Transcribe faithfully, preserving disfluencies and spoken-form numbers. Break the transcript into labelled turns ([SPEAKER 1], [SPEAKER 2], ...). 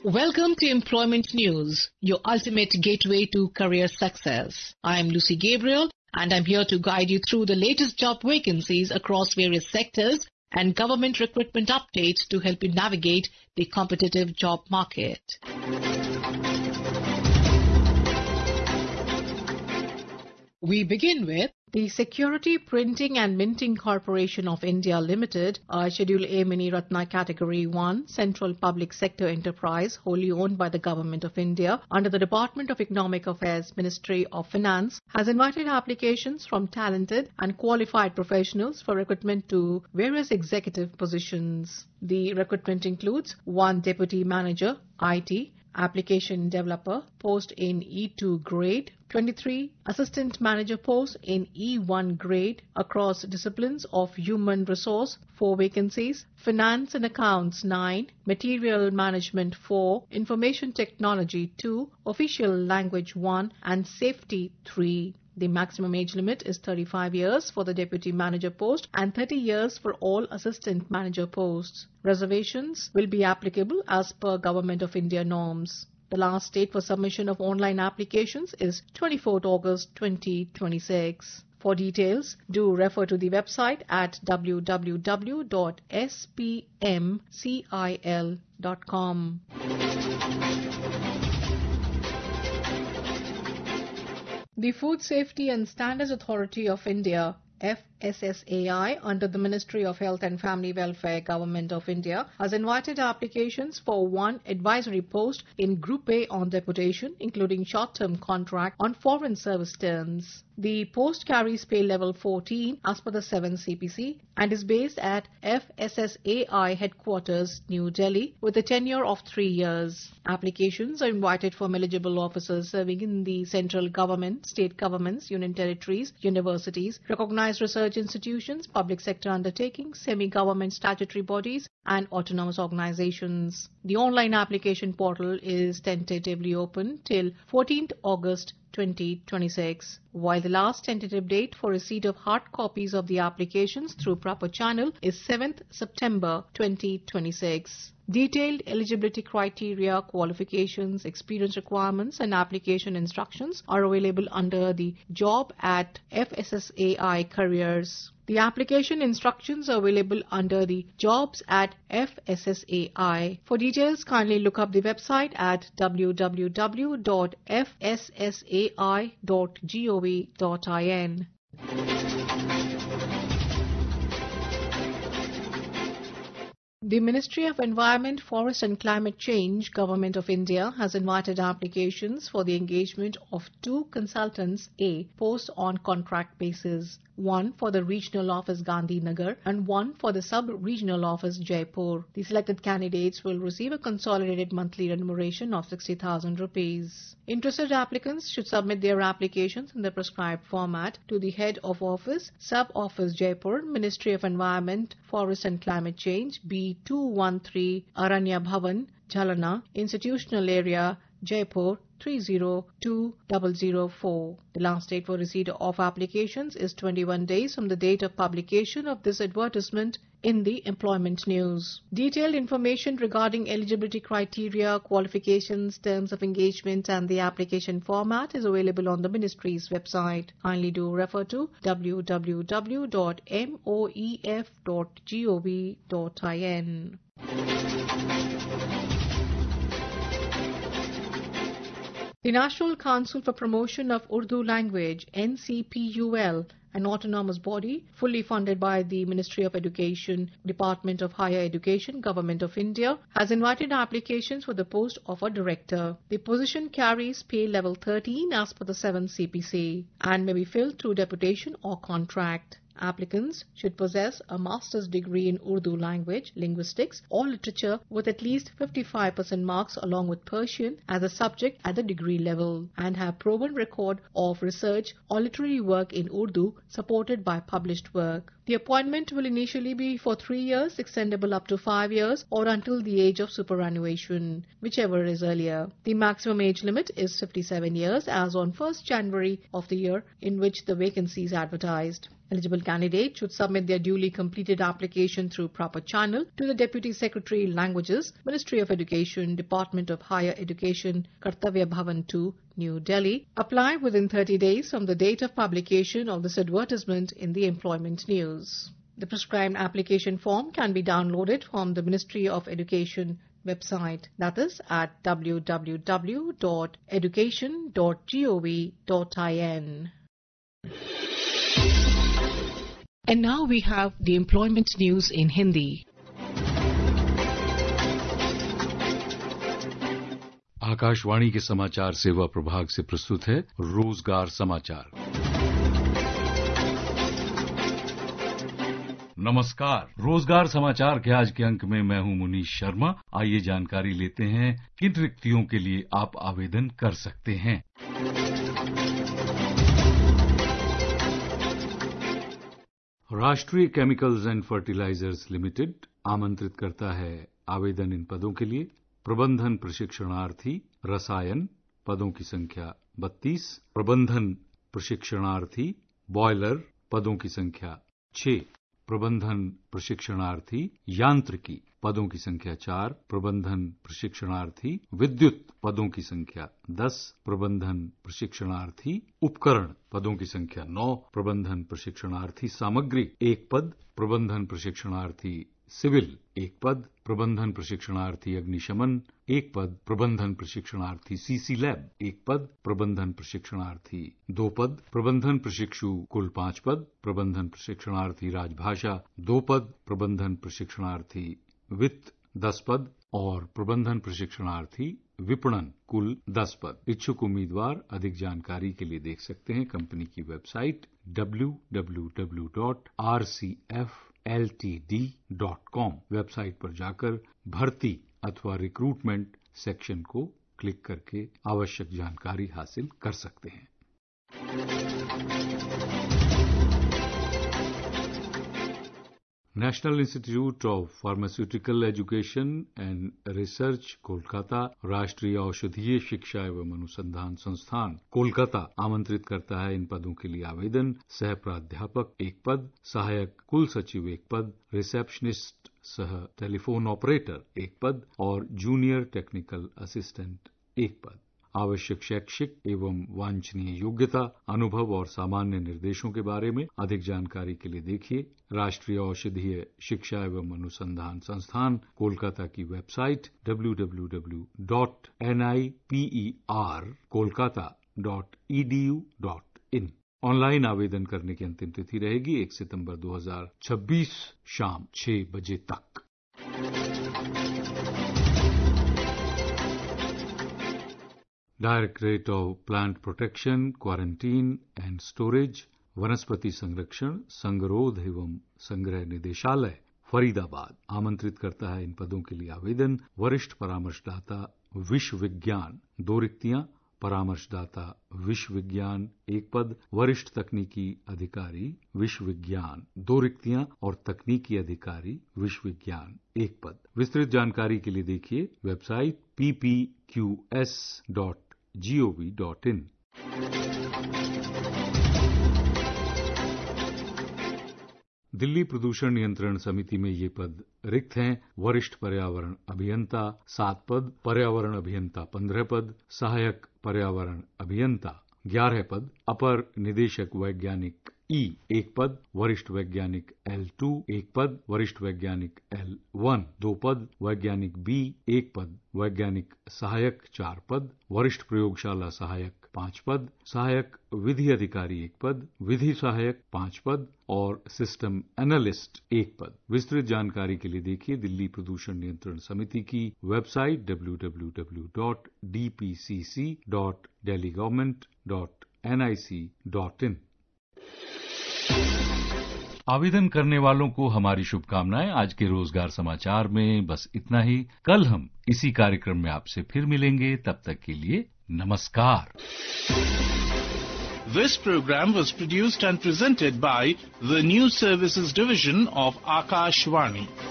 [SPEAKER 1] Welcome to Employment News, your ultimate gateway to career success. I am Lucy Gabriel and I'm here to guide you through the latest job vacancies across various sectors and government recruitment updates to help you navigate the competitive job market. We begin with the Security Printing and Minting Corporation of India Limited, a Schedule A Mini Ratna Category one Central Public Sector Enterprise wholly owned by the Government of India under the Department of Economic Affairs, Ministry of Finance, has invited applications from talented and qualified professionals for recruitment to various executive positions. The recruitment includes one Deputy Manager, I T, Application Developer, post in E two grade, twenty-three Assistant Manager post in E one grade across disciplines of Human Resource, four vacancies, Finance and Accounts nine, Material Management four, Information Technology two, Official Language one and Safety three. The maximum age limit is thirty-five years for the Deputy Manager post and thirty years for all Assistant Manager posts. Reservations will be applicable as per Government of India norms. The last date for submission of online applications is twenty-fourth August twenty twenty-six. For details, do refer to the website at w w w dot s p m c i l dot com. The Food Safety and Standards Authority of India, F S S A I, under the Ministry of Health and Family Welfare, Government of India, has invited applications for one advisory post in Group A on deputation, including short-term contract on foreign service terms. The post carries pay level fourteen as per the seventh C P C and is based at F S S A I headquarters, New Delhi, with a tenure of three years. Applications are invited from eligible officers serving in the central government, state governments, union territories, universities, recognized research institutions, public sector undertakings, semi-government statutory bodies, and autonomous organizations. The online application portal is tentatively open till fourteenth August twenty twenty-six, while the last tentative date for receipt of hard copies of the applications through proper channel is seventh September twenty twenty-six. Detailed eligibility criteria, qualifications, experience requirements and application instructions are available under the Job at F S S A I Careers. The application instructions are available under the Jobs at F S S A I. For details, kindly look up the website at w w w dot f s s a i dot gov dot in. The Ministry of Environment, Forest and Climate Change, Government of India, has invited applications for the engagement of two consultants A posts on contract basis, one for the Regional Office Gandhinagar and one for the Sub-Regional Office Jaipur. The selected candidates will receive a consolidated monthly remuneration of sixty thousand rupees. Interested applicants should submit their applications in the prescribed format to the Head of Office, Sub-Office Jaipur, Ministry of Environment, Forest and Climate Change, B two one three Aranya Bhavan, Jhalana, Institutional Area, Jaipur three zero two zero zero four. The last date for receipt of applications is twenty-one days from the date of publication of this advertisement in the Employment News. Detailed information regarding eligibility criteria, qualifications, terms of engagement and the application format is available on the Ministry's website. Kindly do refer to w w w dot m o e f dot gov dot in. The National Council for Promotion of Urdu Language, N C P U L, an autonomous body fully funded by the Ministry of Education, Department of Higher Education, Government of India, has invited applications for the post of a director. The position carries pay level thirteen as per the seventh C P C and may be filled through deputation or contract. Applicants should possess a master's degree in Urdu language, linguistics or literature with at least fifty-five percent marks along with Persian as a subject at the degree level and have proven record of research or literary work in Urdu supported by published work. The appointment will initially be for three years, extendable up to five years, or until the age of superannuation, whichever is earlier. The maximum age limit is fifty-seven years as on first January of the year in which the vacancy is advertised. Eligible candidates should submit their duly completed application through proper channel to the Deputy Secretary Languages, Ministry of Education, Department of Higher Education, Kartavya Bhavan two, New Delhi. Apply within thirty days from the date of publication of this advertisement in the Employment News. The prescribed application form can be downloaded from the Ministry of Education website, that is at w w w dot education dot gov dot in. And now we have the employment news in Hindi.
[SPEAKER 2] Akashvani के समाचार सेवा प्रभाग से प्रस्तुत है रोजगार समाचार। नमस्कार, रोजगार समाचार के आज के अंक में मैं हूं मुनीश शर्मा। आइए जानकारी लेते हैं किन रिक्तियों के लिए आप आवेदन कर सकते हैं। राष्ट्रीय केमिकल्स एंड फर्टिलाइजर्स लिमिटेड आमंत्रित करता है आवेदन इन पदों के लिए। प्रबंधन प्रशिक्षणार्थी रसायन, पदों की संख्या बत्तीस। प्रबंधन प्रशिक्षणार्थी बॉयलर, पदों की संख्या छह। प्रबंधन प्रशिक्षणार्थी यांत्रिकी, पदों की संख्या चार। प्रबंधन प्रशिक्षणार्थी विद्युत, पदों की संख्या दस। प्रबंधन प्रशिक्षणार्थी उपकरण, पदों की संख्या नौ। प्रबंधन प्रशिक्षणार्थी सामग्री, एक पद। प्रबंधन प्रशिक्षणार्थी सिविल, एक पद। प्रबंधन प्रशिक्षणार्थी अग्निशमन, एक पद। प्रबंधन प्रशिक्षणार्थी सीसी लैब, एक पद। प्रबंधन प्रशिक्षणार्थी दो पद। प्रबंधन प्रशिक्षु कुल पांच पद। प्रबंधन प्रशिक्षणार्थी राजभाषा दो पद। प्रबंधन प्रशिक्षणार्थी वित्त दस पद और प्रबंधन प्रशिक्षणार्थी विपणन कुल दस पद। इच्छुक उम्मीदवार अधिक जानकारी के लिए देख सकते हैं कंपनी की website W W W dot R C F L T D dot com. Website पर जाकर भर्ती अथवा रिक्रूटमेंट सेक्शन को क्लिक करके आवश्यक जानकारी हासिल कर सकते हैं। National institute of pharmaceutical education and research Kolkata, राष्ट्रीय औषधीय शिक्षा एवं अनुसंधान संस्थान कोलकाता आमंत्रित करता है इन पदों के लिए आवेदन। सह प्राध्यापक एक पद, सहायक कुल सचिव एक पद, रिसेप्शनिस्ट सह टेलीफोन ऑपरेटर एक पद और जूनियर टेक्निकल असिस्टेंट एक पद। आवश्यक शैक्षिक एवं वांछनीय योग्यता, अनुभव और सामान्य निर्देशों के बारे में अधिक जानकारी के लिए देखिए राष्ट्रीय औषधीय शिक्षा एवं अनुसंधान संस्थान कोलकाता की website W W W dot N I P E R Kolkata dot E D U dot in. Online आवेदन करने की अंतिम तिथि रहेगी एक सितंबर दो हजार छब्बीस शाम छह बजे तक। Directorate of plant protection, quarantine and storage, वनस्पति संरक्षण, संगरोध एवं संग्रह निदेशालय फरीदाबाद आमंत्रित करता है इन पदों के लिए आवेदन। वरिष्ठ परामर्शदाता विश्व विज्ञान दो रिक्तियां। परामर्शदाता विश्व विज्ञान एक पद। वरिष्ठ तकनीकी अधिकारी विश्व विज्ञान दो रिक्तियां और तकनीकी अधिकारी विश्व विज्ञान एक पद। विस्तृत जानकारी के लिए देखिए website P P Q S dot G O V dot in. Delhi प्रदूषण नियंत्रण समिति में ये पद रिक्त हैं। वरिष्ठ पर्यावरण अभियंता सात पद, पर्यावरण अभियंता पंद्रह पद, सहायक पर्यावरण अभियंता ग्यारह पद, अपर निदेशक वैज्ञानिक ई एक पद, वरिष्ठ वैज्ञानिक एल टू एक पद, वरिष्ठ वैज्ञानिक एल वन दो पद, वैज्ञानिक बी एक पद, वैज्ञानिक सहायक चार पद, वरिष्ठ प्रयोगशाला सहायक पांच पद, सहायक विधि अधिकारी एक पद, विधि सहायक पांच पद और सिस्टम एनालिस्ट एक पद। विस्तृत जानकारी के लिए देखिए दिल्ली प्रदूषण नियंत्रण समिति की website W W W dot D P C C dot Delhi government dot N I C dot in. आवेदन करने वालों को हमारी शुभकामनाएं। आज के रोजगार समाचार में बस इतना ही। कल हम इसी कार्यक्रम में आपसे फिर मिलेंगे। तब तक के लिए नमस्कार।
[SPEAKER 3] This program was produced and presented by the News Services Division of Akashvani.